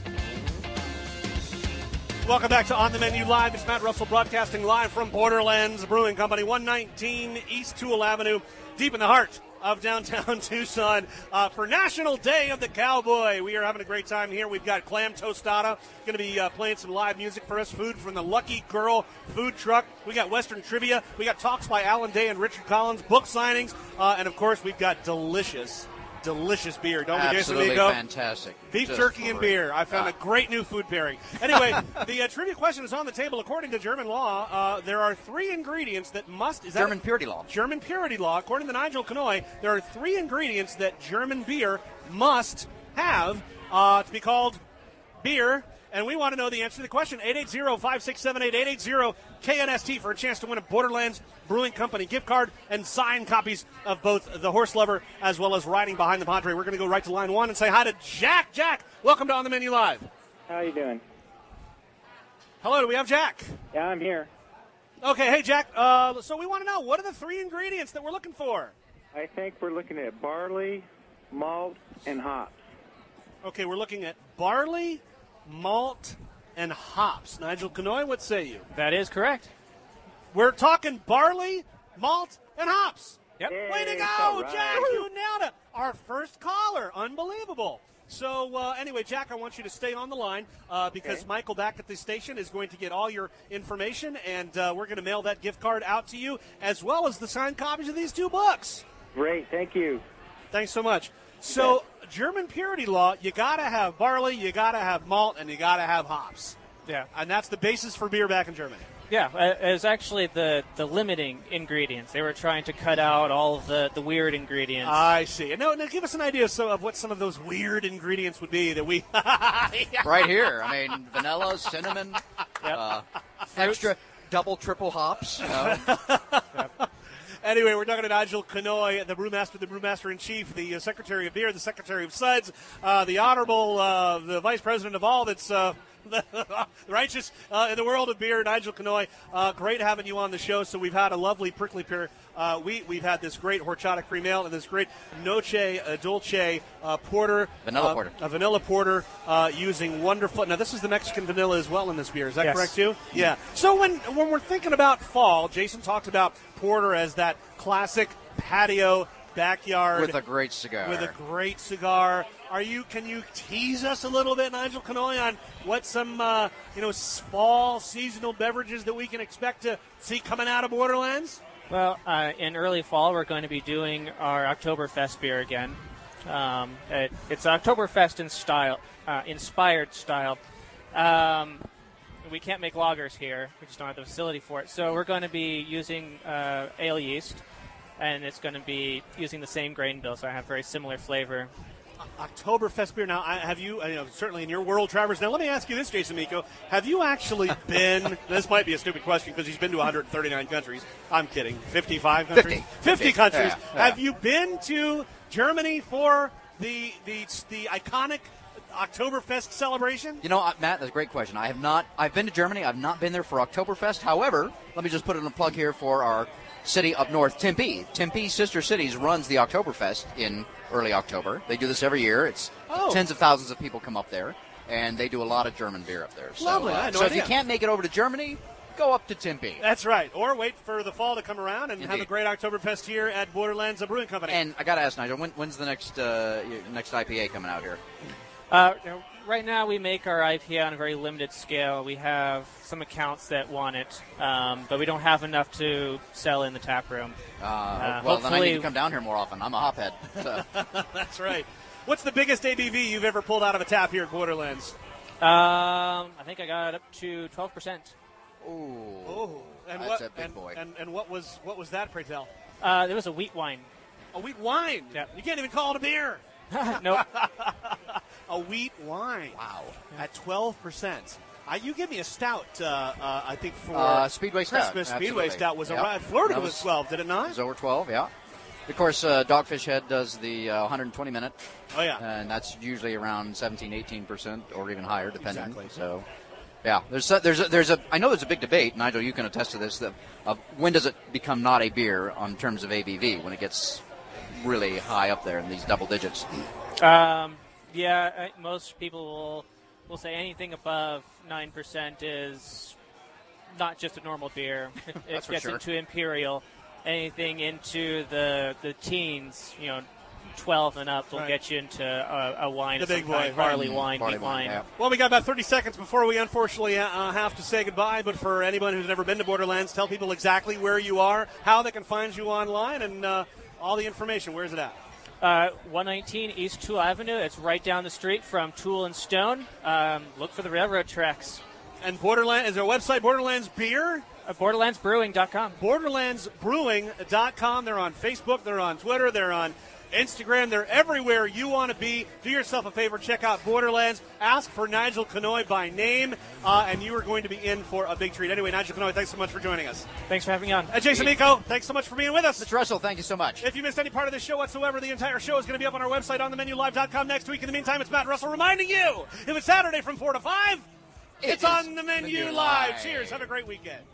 Welcome back to On the Menu Live. It's Matt Russell broadcasting live from Borderlands Brewing Company, one nineteen East Toole Avenue, deep in the heart of downtown Tucson uh, for National Day of the Cowboy. We are having a great time here. We've got Clam Tostada going to be uh, playing some live music for us, food from the Lucky Girl food truck. We got Western Trivia. We got talks by Alan Day and Richard Collins, book signings, uh, and, of course, we've got delicious delicious beer, don't we, Jason Absolutely Amico? fantastic. Beef Just jerky and great. beer. I found Ah. a great new food pairing. Anyway, the uh, trivia question is on the table. According to German law, uh, there are three ingredients that must... Is that German purity law. German purity law. According to Nigel Kanoy, there are three ingredients that German beer must have uh, to be called beer. And we want to know the answer to the question. eight eight zero, five six seven eight, eight eight zero K N S T for a chance to win a Borderlands Brewing Company gift card and signed copies of both The Horse Lover as well as Riding Behind the Padre. We're going to go right to line one and say hi to Jack. Jack, welcome to On the Menu Live. How you doing? Hello, do we have Jack? Yeah, I'm here. Okay, hey, Jack. Uh, so we want to know, what are the three ingredients that we're looking for? I think we're looking at barley, malt, and hops. Okay, we're looking at barley, malt, and hops. Nigel Canoy, what say you? That is correct. We're talking barley, malt, and hops. Yep. Way to go, all right. Jack! You nailed it. Our first caller. Unbelievable. So, uh, anyway, Jack, I want you to stay on the line uh, because Okay. Michael back at the station is going to get all your information, and uh, we're going to mail that gift card out to you, as well as the signed copies of these two books. Great, thank you. Thanks so much. So, German purity law, you got to have barley, you got to have malt, and you got to have hops. Yeah. And that's the basis for beer back in Germany. Yeah, uh, it was actually the, the limiting ingredients. They were trying to cut out all of the, the weird ingredients. I see. Now, now give us an idea so, of what some of those weird ingredients would be that we... Right here. I mean, vanilla, cinnamon, Yep. uh, extra double, triple hops. You know. Anyway, we're talking to Nigel Canoy, the brewmaster, the brewmaster-in-chief, the uh, secretary of beer, the secretary of suds, uh, the honorable, uh, the vice president of all that's uh, righteous uh, in the world of beer, Nigel Canoy. Uh, great having you on the show. So we've had a lovely prickly pear uh, wheat. We've had this great horchata cream ale and this great noche uh, dolce uh, porter. Vanilla uh, porter. A vanilla porter uh, using wonderful. Now, this is the Mexican vanilla as well in this beer. Is that Yes. correct, too? Yeah. So when when we're thinking about fall, Jason talked about porter as that classic patio backyard With a great cigar. with a great cigar. Are you? Can you tease us a little bit, Nigel Canoy, on what some uh, you know s- fall seasonal beverages that we can expect to see coming out of Borderlands? Well, uh, in early fall, we're going to be doing our Oktoberfest beer again. Um, it, it's Oktoberfest in style, uh, inspired style. Um, we can't make lagers here; we just don't have the facility for it. So we're going to be using uh, ale yeast, and it's going to be using the same grain bill, so I have very similar flavor. Oktoberfest beer. Now, I, have you, uh, you know, certainly in your world travels. Now, let me ask you this, Jason Miko. Have you actually been, this might be a stupid question because he's been to one hundred thirty-nine countries. I'm kidding. fifty-five countries? fifty. fifty countries. Yeah, yeah. Have you been to Germany for the, the, the iconic Oktoberfest celebration? You know, uh, Matt, that's a great question. I have not. I've been to Germany. I've not been there for Oktoberfest. However, let me just put in a plug here for our city up north, Tempe. Tempe Sister Cities runs the Oktoberfest in early October. They do this every year. It's Oh. tens of thousands of people come up there, and they do a lot of German beer up there. So, Lovely. I uh, had no so if idea. you can't make it over to Germany, go up to Tempe. That's right. Or wait for the fall to come around and have a Indeed. great Oktoberfest here at Borderlands Brewing Company. And I got to ask Nigel, when, when's the next uh, your next I P A coming out here? Uh, you know, right now, we make our I P A on a very limited scale. We have some accounts that want it, um, but we don't have enough to sell in the tap room. Uh, Uh, well, then I need hopefully- to come down here more often. I'm a hophead. So. That's right. What's the biggest A B V you've ever pulled out of a tap here at Borderlands? Um, I think I got up to twelve percent. Ooh, Oh, and that's what, a big and, boy. And, and what was what was that, pray tell? Uh, there was a wheat wine. A wheat wine. Yep. You can't even call it a beer. Nope. A wheat wine. Wow. At twelve percent. Uh, you give me a stout, uh, uh, I think, for Uh, Speedway Stout, Christmas. Speedway absolutely. Stout was Yep. around. Florida That was, was- twelve, did it It not? was over twelve, yeah. Of course, uh, Dogfish Head does the uh, one hundred twenty minute, Oh, yeah. and that's usually around seventeen, eighteen percent or even higher, depending. Exactly. So, yeah, there's a, there's a, there's a I know there's a big debate. Nigel, you can attest to this. That of when does it become not a beer on terms of A B V when it gets really high up there in these double digits? Um, yeah, I, most people will will say anything above nine percent is not just a normal beer. It, it That's for gets sure. into imperial. Anything into the the teens, you know, twelve and up will Right. get you into a, a wine, The of some big boy, kind, barley right. wine, Barley wheat wine, wine. yeah. Well, we got about thirty seconds before we unfortunately uh, have to say goodbye. But for anyone who's never been to Borderlands, tell people exactly where you are, how they can find you online, and uh, all the information. Where's it at? Uh, one nineteen East Toole Avenue. It's right down the street from Toole and Stone. Um, look for the railroad tracks. And Borderland is there a website, Borderlands Beer? Uh, borderlands brewing dot com. Borderlands Brewing dot com. They're on Facebook. They're on Twitter. They're on Instagram. They're everywhere you want to be. Do yourself a favor. Check out Borderlands. Ask for Nigel Canoy by name, uh, and you are going to be in for a big treat. Anyway, Nigel Canoy, thanks so much for joining us. Thanks for having me on. Uh, Jason Miko, thanks so much for being with us. Mister Russell, thank you so much. If you missed any part of this show whatsoever, the entire show is going to be up on our website, on the menu live dot com next week. In the meantime, it's Matt Russell reminding you, if it's Saturday from four to five, It it's is on the menu Menu live. Live. Cheers. Have a great weekend.